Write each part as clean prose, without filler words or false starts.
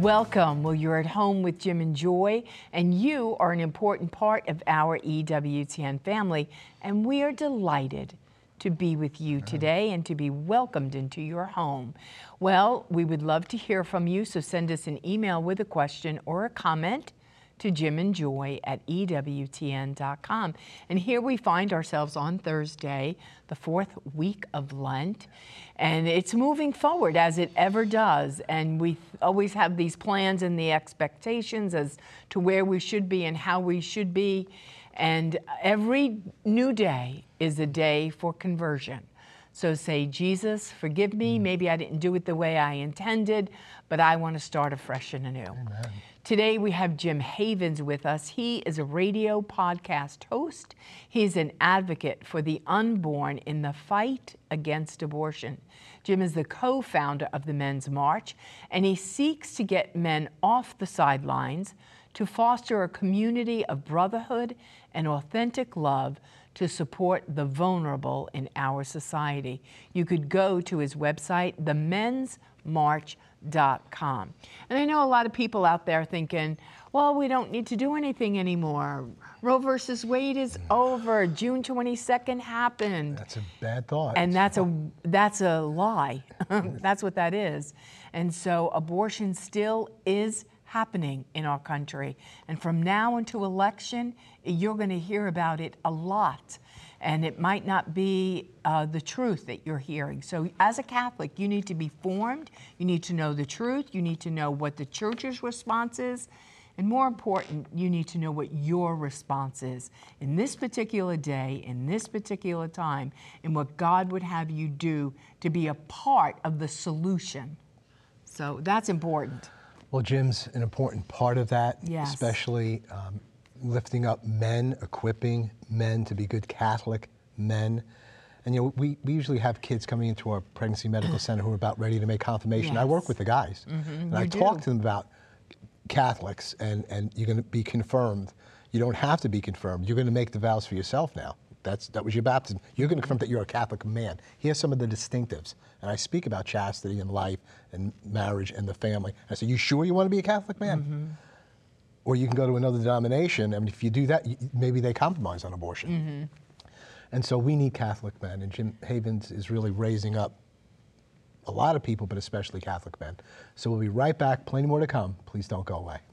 Welcome. Well, you're at home with Jim and Joy, and you are an important part of our EWTN family, and we are delighted to be with you today and to be welcomed into your home. Well, we would love to hear from you, so send us an email with a question or a comment to jimandjoy@ewtn.com. And here we find ourselves on Thursday, the fourth week of Lent, and it's moving forward as it ever does. And we always have these plans and the expectations as to where we should be and how we should be. And every new day is a day for conversion. So say, Jesus, forgive me. Maybe I didn't do it the way I intended, but I want to start afresh and anew. Amen. Today we have Jim Havens with us. He is a radio podcast host. He's an advocate for the unborn in the fight against abortion. Jim is the co-founder of the Men's March, and he seeks to get men off the sidelines to foster a community of brotherhood and authentic love to support the vulnerable in our society. You could go to his website, themensmarch.com. And I know a lot of people out there thinking, well, we don't need to do anything anymore. Roe versus Wade is over. June 22nd happened. That's a bad thought. And that's a lie. That's what that is. And so abortion still is happening in our country. And from now until election, you're going to hear about it a lot. And it might not be the truth that you're hearing. So as a Catholic, you need to be formed. You need to know the truth. You need to know what the church's response is. And more important, you need to know what your response is in this particular day, in this particular time, and what God would have you do to be a part of the solution. So that's important. Well, Jim's an important part of that, Yes. especially lifting up men, equipping men to be good Catholic men. And we usually have kids coming into our pregnancy medical center who are about ready to make confirmation. Yes. I work with the guys, and I talk to them about Catholics, and you're going to be confirmed. You don't have to be confirmed. You're going to make the vows for yourself now. That was your baptism. You're going to confirm that you're a Catholic man. Here's some of the distinctives. And I speak about chastity and life and marriage and the family. I say, you sure you want to be a Catholic man? Or you can go to another denomination, and if you do that, maybe they compromise on abortion. And so we need Catholic men, and Jim Havens is really raising up a lot of people, but especially Catholic men. So we'll be right back. Plenty more to come. Please don't go away.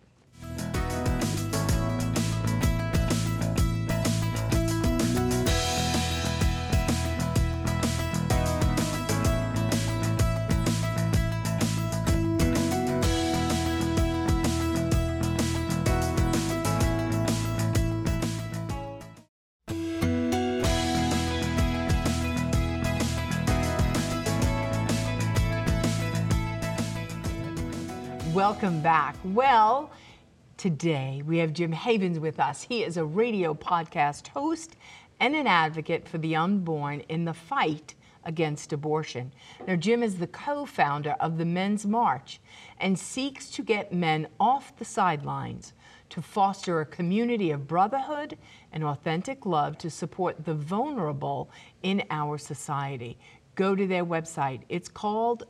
Welcome back. Well, today we have Jim Havens with us. He is a radio podcast host and an advocate for the unborn in the fight against abortion. Now, Jim is the co-founder of the Men's March and seeks to get men off the sidelines to foster a community of brotherhood and authentic love to support the vulnerable in our society. Go to their website. It's called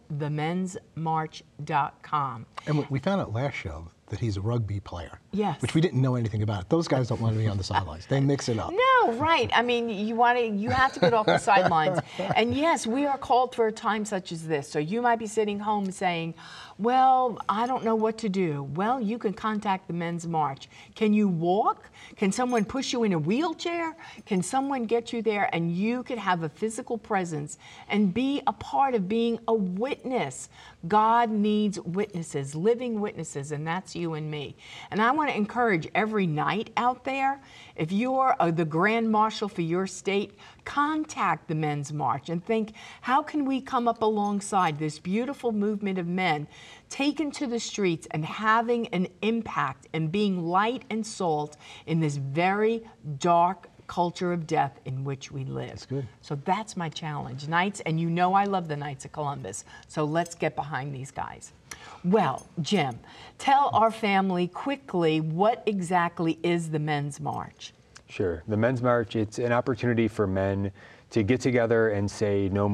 themensmarch.com. And we found out last show that he's a rugby player. Yes. Which we didn't know anything about. Those guys don't want to be on the sidelines. They mix it up. No, right. I mean, you have to get off the sidelines. And yes, we are called for a time such as this. So you might be sitting home saying, well, I don't know what to do. Well, you can contact the Men's March. Can you walk? Can someone push you in a wheelchair? Can someone get you there? And you can have a physical presence and be a part of being a witness. God needs witnesses, living witnesses, and that's you and me. And I want to encourage every night out there, if you're the Grand Marshal for your state, contact the Men's March and think, how can we come up alongside this beautiful movement of men taken to the streets and having an impact and being light and salt in this very dark culture of death in which we live. That's good. So that's my challenge. Knights, and you know I love the Knights of Columbus, so let's get behind these guys. Well, Jim, tell our family quickly what exactly is the Men's March. Sure. The Men's March, it's an opportunity for men to get together and say no more.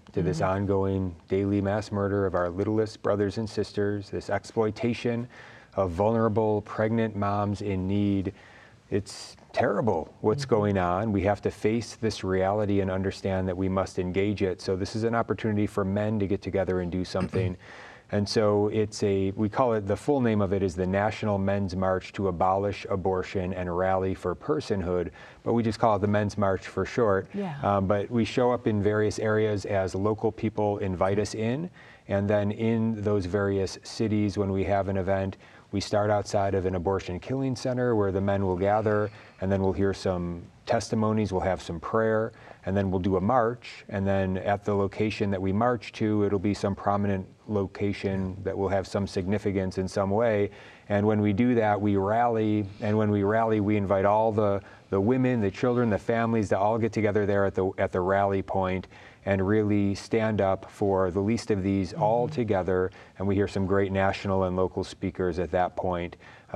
to this ongoing daily mass murder of our littlest brothers and sisters, this exploitation of vulnerable pregnant moms in need. It's terrible what's going on. We have to face this reality and understand that we must engage it. So this is an opportunity for men to get together and do something. And so we call it, the full name of it is the National Men's March to Abolish Abortion and Rally for Personhood, but we just call it the Men's March for short. Yeah. But we show up in various areas as local people invite us in, and then in those various cities when we have an event, we start outside of an abortion killing center where the men will gather, and then we'll hear some testimonies, we'll have some prayer, and then we'll do a march. And then at the location that we march to, it'll be some prominent location that will have some significance in some way. And when we do that, we rally. And when we rally, we invite all the women, the children, the families to all get together there at the rally point and really stand up for the least of these all together. And we hear some great national and local speakers at that point.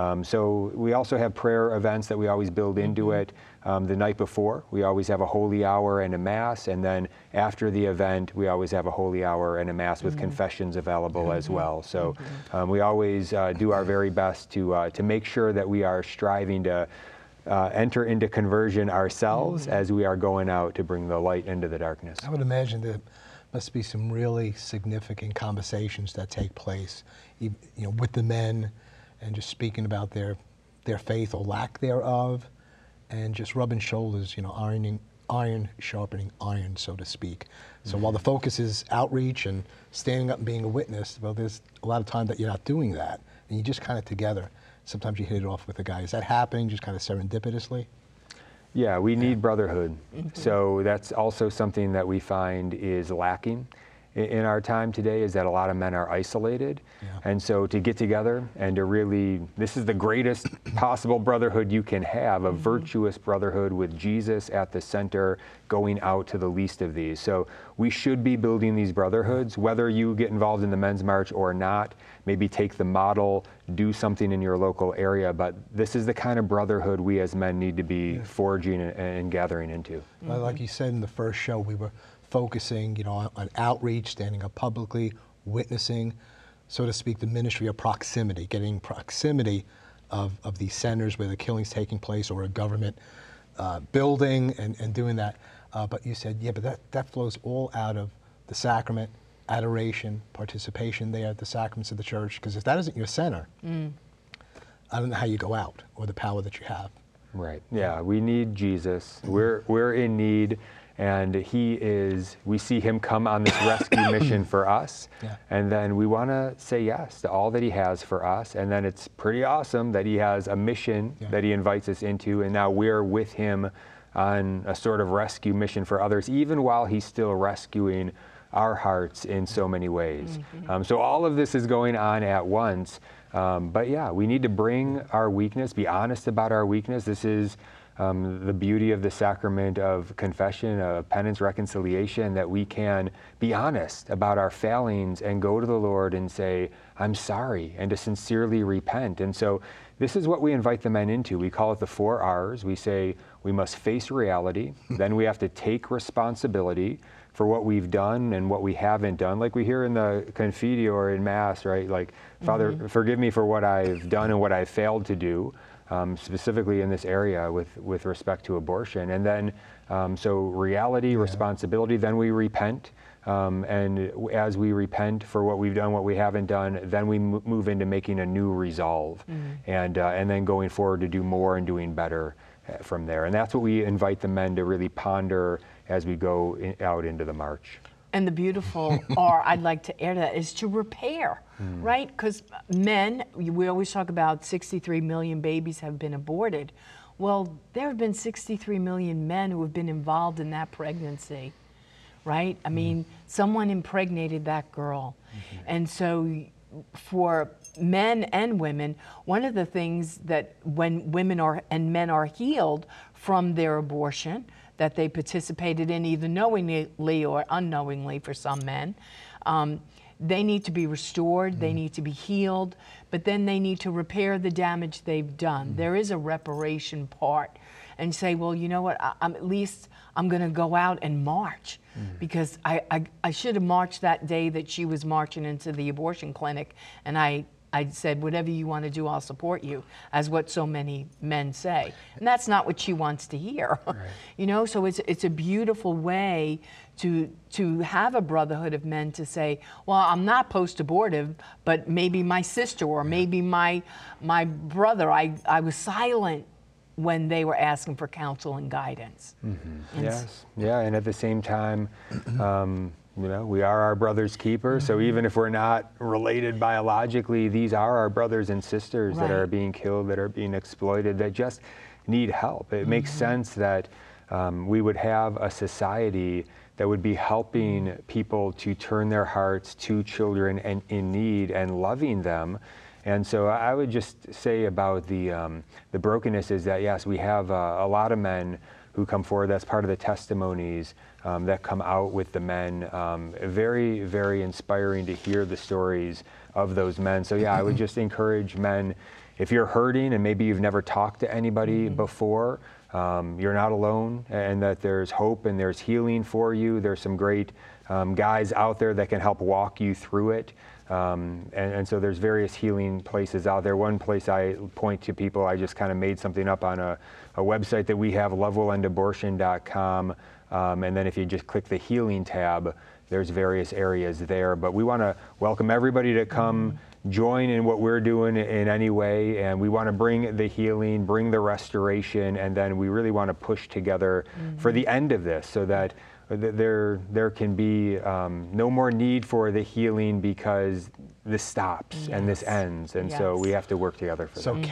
So we also have prayer events that we always build into it. The night before, we always have a holy hour and a mass, and then after the event, we always have a holy hour and a mass with confessions available as well. So we always do our very best to make sure that we are striving to enter into conversion ourselves as we are going out to bring the light into the darkness. I would imagine there must be some really significant conversations that take place, with the men, and just speaking about their faith or lack thereof, and just rubbing shoulders, iron sharpening iron, so to speak. So while the focus is outreach and standing up and being a witness, well, there's a lot of time that you're not doing that, and you just kind of together. Sometimes you hit it off with a guy. Is that happening just kind of serendipitously? Yeah, we need brotherhood. So that's also something that we find is lacking in our time today, is that a lot of men are isolated. Yeah. And so to get together and to really, this is the greatest possible brotherhood you can have, a virtuous brotherhood with Jesus at the center, going out to the least of these. So we should be building these brotherhoods, whether you get involved in the Men's March or not. Maybe take the model, do something in your local area, but this is the kind of brotherhood we as men need to be forging and gathering into. Well, like you said in the first show, we were focusing, on outreach, standing up publicly, witnessing, so to speak, the ministry of proximity, getting proximity of these centers where the killing's taking place, or a government building, and doing that. But you said, but that flows all out of the sacrament, adoration, participation there at the sacraments of the church, because if that isn't your center, I don't know how you go out, or the power that you have. Right, yeah, we need Jesus. We're in need. And we see him come on this rescue mission for us. Yeah. And then we want to say yes to all that he has for us. And then it's pretty awesome that he has a mission that he invites us into. And now we're with him on a sort of rescue mission for others, even while he's still rescuing our hearts in so many ways. So all of this is going on at once. But yeah, we need to bring our weakness, be honest about our weakness. This is the beauty of the sacrament of confession, of penance, reconciliation, that we can be honest about our failings and go to the Lord and say, I'm sorry, and to sincerely repent. And so this is what we invite the men into. We call it the 4 R's. We say we must face reality, then we have to take responsibility for what we've done and what we haven't done. Like we hear in the Confiteor or in Mass, right? Like, Father, forgive me for what I've done and what I've failed to do. Specifically in this area with respect to abortion. And then, so reality, responsibility, then we repent. And as we repent for what we've done, what we haven't done, then we move into making a new resolve. And then going forward to do more and doing better from there. And that's what we invite the men to really ponder as we go out into the march. And the beautiful, or I'd like to add to that, is to repair, right? Because men, we always talk about 63 million babies have been aborted. Well, there have been 63 million men who have been involved in that pregnancy, right? I mean, someone impregnated that girl. And so for men and women, one of the things that when women and men are healed from their abortion, that they participated in either knowingly or unknowingly for some men, they need to be restored, they need to be healed, but then they need to repair the damage they've done. There is a reparation part. and say, well, you know what, I'm at least I'm going to go out and march, because I should have marched that day that she was marching into the abortion clinic, and I said, whatever you want to do, I'll support you, as what so many men say. And that's not what she wants to hear. Right. You know, so it's a beautiful way to have a brotherhood of men to say, well, I'm not post-abortive, but maybe my sister or maybe my brother, I was silent when they were asking for counsel and guidance. Mm-hmm. Yes, yeah, and at the same time, you know, we are our brother's keeper, so even if we're not related biologically, these are our brothers and sisters that are being killed, that are being exploited, that just need help. It makes sense that we would have a society that would be helping people to turn their hearts to children and in need and loving them. And so I would just say about the brokenness is that, yes, we have a lot of men who come forward. That's part of the testimonies that come out with the men. Very, very inspiring to hear the stories of those men. So yeah, I would just encourage men, if you're hurting and maybe you've never talked to anybody before, you're not alone, and that there's hope and there's healing for you. There's some great guys out there that can help walk you through it. And so there's various healing places out there. One place I point to people, I just kind of made something up on a website that we have, lovewillendabortion.com. And then if you just click the healing tab, there's various areas there. But we want to welcome everybody to come join in what we're doing in any way. And we want to bring the healing, bring the restoration, and then we really want to push together for the end of this, so that there can be no more need for the healing, because this stops and this ends. And so we have to work together for that. So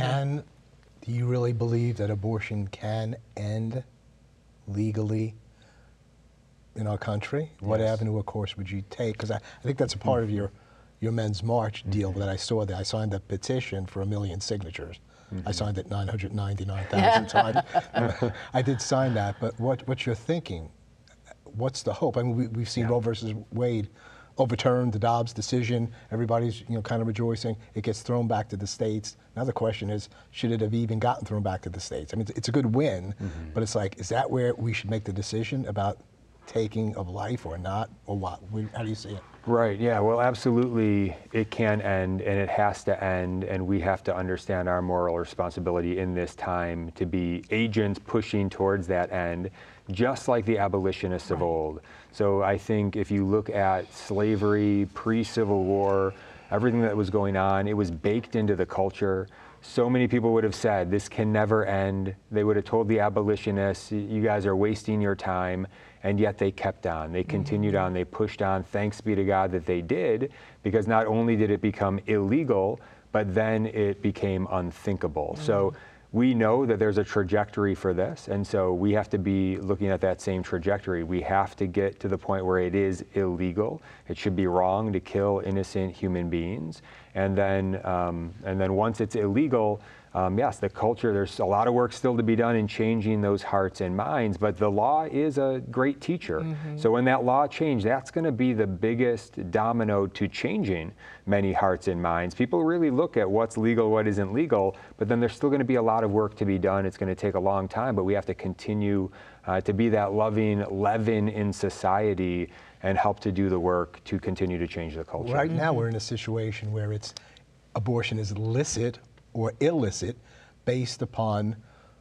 do you really believe that abortion can end legally in our country? What avenue, of course, would you take? Because I think that's a part of your Men's March deal that I saw there. I signed a petition for 1 million signatures. I signed it 999,000 times. I did sign that, but what's your thinking? What's the hope? I mean, we've seen Roe versus Wade overturned, the Dobbs decision. Everybody's kind of rejoicing. It gets thrown back to the states. Now the question is, should it have even gotten thrown back to the states? I mean, it's a good win, but it's like, is that where we should make the decision about taking of life or not, or what? How do you see it? Right, yeah, well, absolutely, it can end, and it has to end, and we have to understand our moral responsibility in this time to be agents pushing towards that end, just like the abolitionists of old. So I think if you look at slavery, pre-Civil War, everything that was going on, it was baked into the culture. So many people would have said, this can never end. They would have told the abolitionists, you guys are wasting your time. And yet they kept on. They continued on. They pushed on. Thanks be to God that they did, because not only did it become illegal, but then it became unthinkable. So we know that there's a trajectory for this, and so we have to be looking at that same trajectory. We have to get to the point where it is illegal. It should be wrong to kill innocent human beings. And then once it's illegal, yes, the culture, there's a lot of work still to be done in changing those hearts and minds, but the law is a great teacher. So when that law changed, that's going to be the biggest domino to changing many hearts and minds. People really look at what's legal, what isn't legal, but then there's still going to be a lot of work to be done. It's going to take a long time, but we have to continue to be that loving leaven in society and help to do the work to continue to change the culture. Right now we're in a situation where abortion is licit or illicit based upon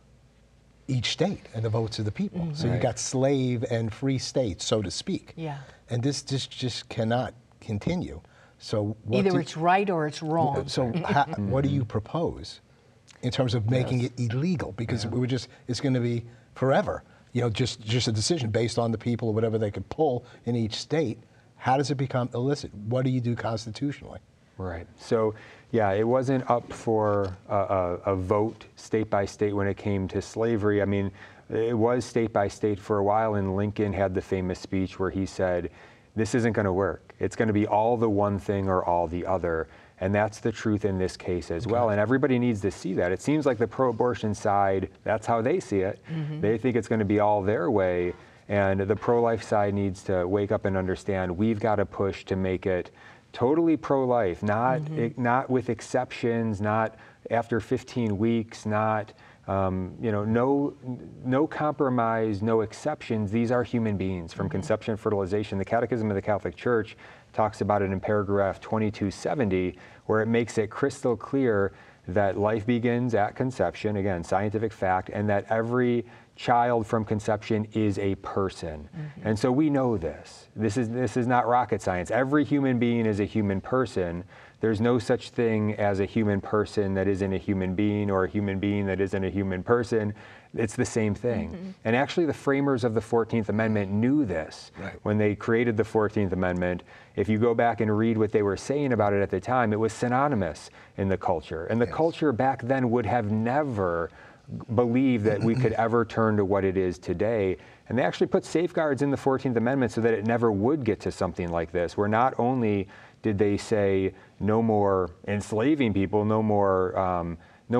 each state and the votes of the people. So you got slave and free states, so to speak. And this just cannot continue. So either it's right or it's wrong. So what do you propose in terms of making it illegal? Because it's going to be forever. Just a decision based on the people or whatever they could pull in each state. How does it become illicit? What do you do constitutionally? Right. So, yeah, it wasn't up for a vote state by state when it came to slavery. I mean, it was state by state for a while, and Lincoln had the famous speech where he said, this isn't going to work. It's going to be all the one thing or all the other. And that's the truth in this case as well. And everybody needs to see that. It seems like the pro-abortion side, that's how they see it. They think it's going to be all their way. And the pro-life side needs to wake up and understand we've got to push to make it totally pro-life, not with exceptions, not after 15 weeks, not no compromise, no exceptions. These are human beings from conception and fertilization. The Catechism of the Catholic Church talks about it in paragraph 2270, where it makes it crystal clear that life begins at conception, again, scientific fact, and that every child from conception is a person. And so we know this. This is not rocket science. Every human being is a human person. There's no such thing as a human person that isn't a human being, or a human being that isn't a human person. It's the same thing. And actually the framers of the 14th Amendment knew this when they created the 14th Amendment. If you go back and read what they were saying about it at the time, it was synonymous in the culture. And the culture back then would have never believed that we could ever turn to what it is today. And they actually put safeguards in the 14th Amendment so that it never would get to something like this, where not only did they say no more enslaving people, no more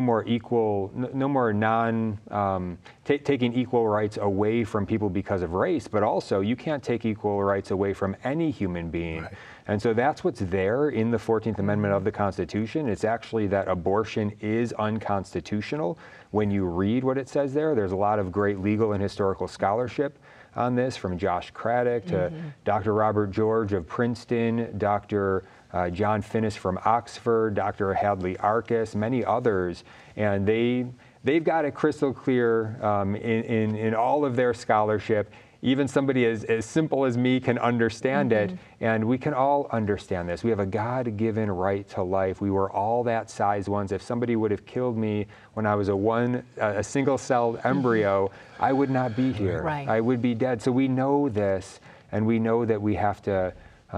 taking equal rights away from people because of race, but also you can't take equal rights away from any human being. And so that's what's there in the 14th Amendment of the Constitution. It's actually that abortion is unconstitutional. When you read what it says there, there's a lot of great legal and historical scholarship on this, from Josh Craddock to Dr. Robert George of Princeton, Dr. John Finnis from Oxford, Dr. Hadley Arkus, many others, and they've got it crystal clear in all of their scholarship. Even somebody as simple as me can understand it, and we can all understand this. We have a God-given right to life. We were all that size once. If somebody would have killed me when I was a single-celled embryo, I would not be here. I would be dead. So we know this, and we know that we have to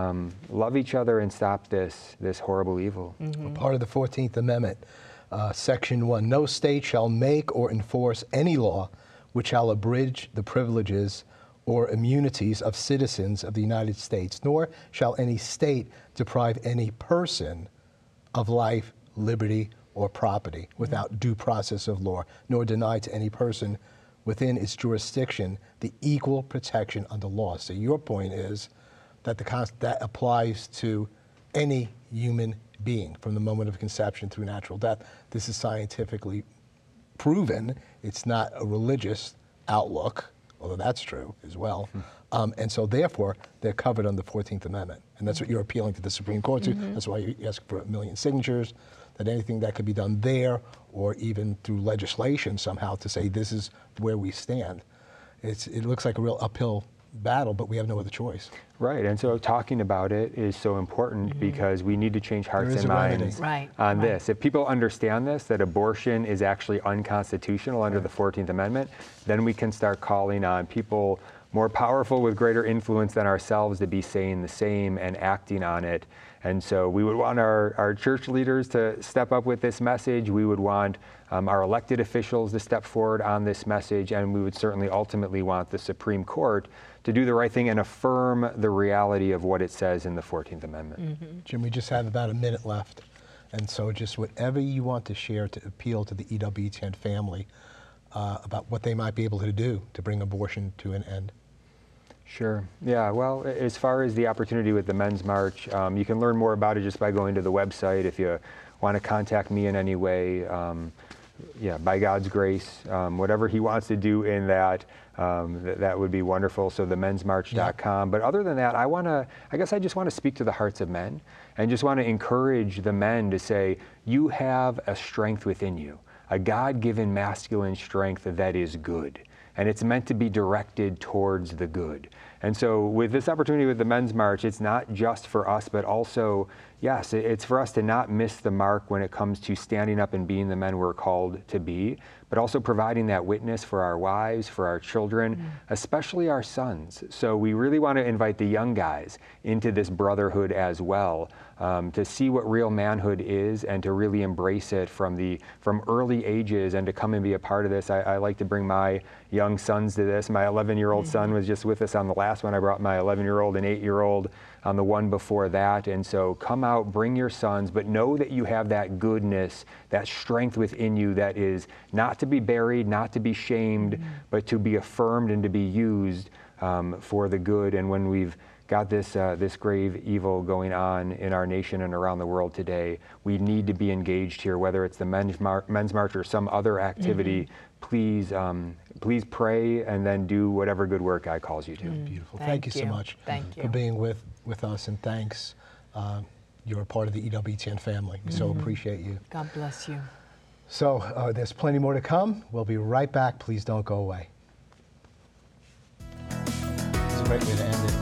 love each other and stop this horrible evil. Part of the 14th Amendment, Section 1, no state shall make or enforce any law which shall abridge the privileges or immunities of citizens of the United States, nor shall any state deprive any person of life, liberty, or property without due process of law, nor deny to any person within its jurisdiction the equal protection under law. So your point is that that applies to any human being from the moment of conception through natural death. This is scientifically proven. It's not a religious outlook, although that's true as well. And so therefore, they're covered under the 14th Amendment. And that's what you're appealing to the Supreme Court to. That's why you ask for 1 million signatures, that anything that could be done there, or even through legislation somehow to say this is where we stand. It looks like a real uphill battle, but we have no other choice. Right, and so talking about it is so important because we need to change hearts and minds on this. If people understand this, that abortion is actually unconstitutional under the 14th Amendment, then we can start calling on people more powerful with greater influence than ourselves to be saying the same and acting on it. And so we would want our church leaders to step up with this message. We would want our elected officials to step forward on this message, and we would certainly ultimately want the Supreme Court to do the right thing and affirm the reality of what it says in the 14th Amendment. Jim, we just have about a minute left. And so just whatever you want to share to appeal to the EWTN family about what they might be able to do to bring abortion to an end. Sure. Yeah, well, as far as the opportunity with the Men's March, you can learn more about it just by going to the website. If you want to contact me in any way, by God's grace, whatever he wants to do in that, that would be wonderful. So themensmarch.com. But other than that, I guess I just want to speak to the hearts of men and just want to encourage the men to say, you have a strength within you, a God-given masculine strength that is good. And it's meant to be directed towards the good. And so with this opportunity with the Men's March, it's not just for us, but also, yes, it's for us to not miss the mark when it comes to standing up and being the men we're called to be, but also providing that witness for our wives, for our children, especially our sons. So we really want to invite the young guys into this brotherhood as well, to see what real manhood is and to really embrace it from early ages and to come and be a part of this. I like to bring my young sons to this. My 11-year-old son was just with us on the last one. I brought my 11-year-old and 8-year-old on the one before that. And so come out, bring your sons, but know that you have that goodness, that strength within you that is not to be buried, not to be shamed, but to be affirmed and to be used for the good. And when we've got this grave evil going on in our nation and around the world today, we need to be engaged here, whether it's the Men's March or some other activity. Please pray and then do whatever good work God calls you to. Beautiful. Thank you so much for being with us, and thanks. You're a part of the EWTN family. We so appreciate you. God bless you. So there's plenty more to come. We'll be right back. Please don't go away. It's a great way to end it.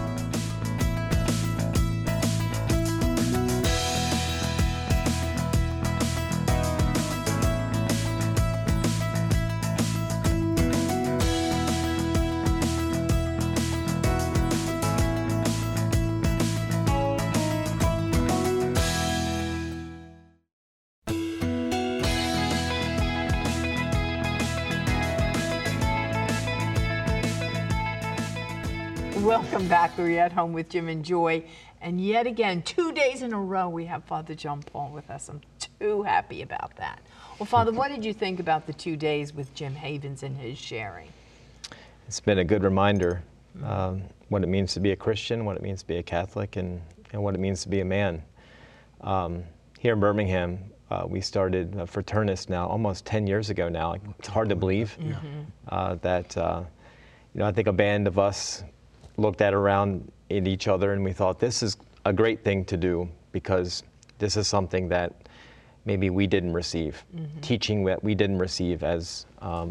Welcome back. We're at home with Jim and Joy. And yet again, 2 days in a row, we have Father John Paul with us. I'm too happy about that. Well, Father, what did you think about the 2 days with Jim Havens and his sharing? It's been a good reminder what it means to be a Christian, what it means to be a Catholic, and what it means to be a man. Here in Birmingham, we started Fraternus now almost 10 years ago now. It's hard to believe that, I think a band of us looked around at each other and we thought, this is a great thing to do because this is something that maybe we didn't receive, teaching that we didn't receive as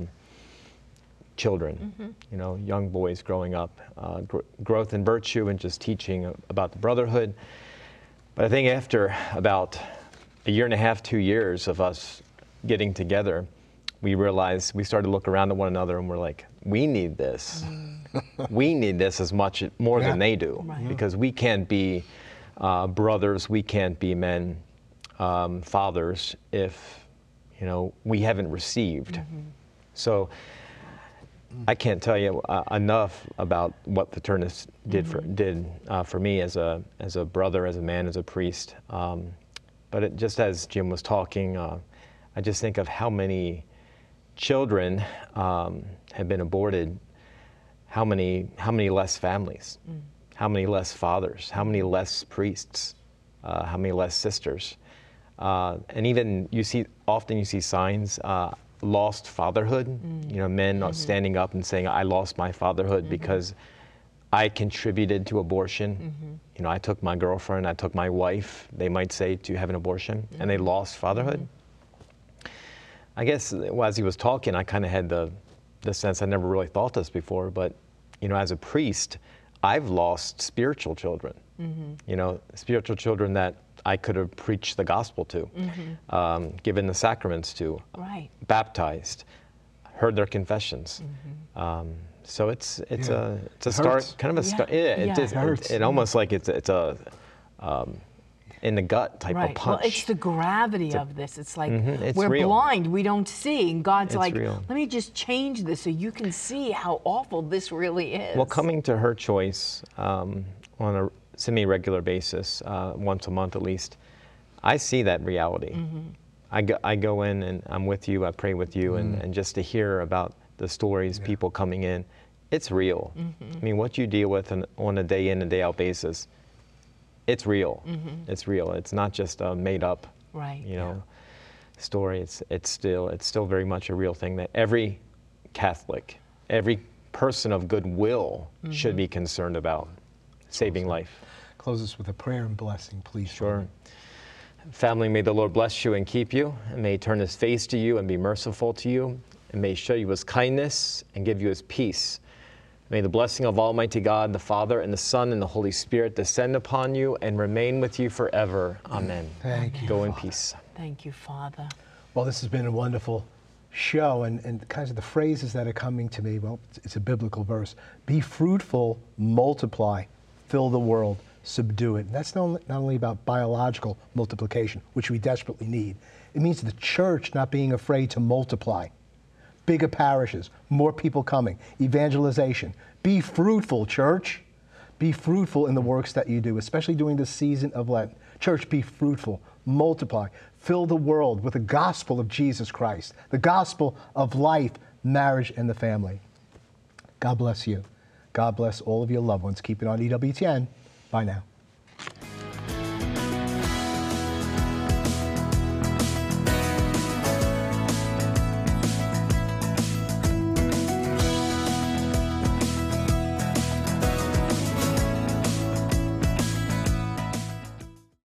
children, young boys growing up, growth in virtue and just teaching about the brotherhood. But I think after about a year and a half, 2 years of us getting together, we realized, we started to look around at one another and we're like, we need this. We need this as much more than they do, because we can't be brothers, we can't be men, fathers, if we haven't received. So I can't tell you enough about what Fraternus did for me as a brother, as a man, as a priest. But just as Jim was talking, I just think of how many children have been aborted. How many less families, how many less fathers, how many less priests, how many less sisters, and even often you see signs, lost fatherhood. Men are standing up and saying, "I lost my fatherhood because I contributed to abortion." I took my girlfriend, I took my wife. They might say to have an abortion, and they lost fatherhood. I guess as he was talking, I kind of had the sense, I never really thought this before, but as a priest, I've lost spiritual children. Spiritual children that I could have preached the gospel to, given the sacraments to, baptized, heard their confessions. So it's a start, kind of a start. Yeah, it hurts. It almost like it's a in the gut type of punch. Well, it's the gravity of this. It's like we're real. blind, we don't see, and God's like, real. let me just change this so you can see how awful this really is. Well, coming to Her Choice on a semi-regular basis, once a month at least, I see that reality. I go in and I'm with you, I pray with you, and just to hear about the stories, people coming in, it's real. I mean, what you deal with on a day in and day out basis, it's real. It's real. It's not just a made up, story. It's still very much a real thing that every Catholic, every person of goodwill should be concerned about, saving life. Close us with a prayer and blessing, please. Sure. Family, may the Lord bless you and keep you, and may he turn his face to you and be merciful to you, and may he show you his kindness and give you his peace. May the blessing of Almighty God, the Father, and the Son, and the Holy Spirit descend upon you and remain with you forever. Amen. Thank you, Go in Father. peace. Thank you, Father. Well, this has been a wonderful show, and kinds of the phrases that are coming to me, well, it's a biblical verse. Be fruitful, multiply, fill the world, subdue it. And that's not only about biological multiplication, which we desperately need. It means the church not being afraid to multiply. Bigger parishes, more people coming, evangelization. Be fruitful, church. Be fruitful in the works that you do, especially during the season of Lent. Church, be fruitful, multiply, fill the world with the gospel of Jesus Christ, the gospel of life, marriage, and the family. God bless you. God bless all of your loved ones. Keep it on EWTN. Bye now.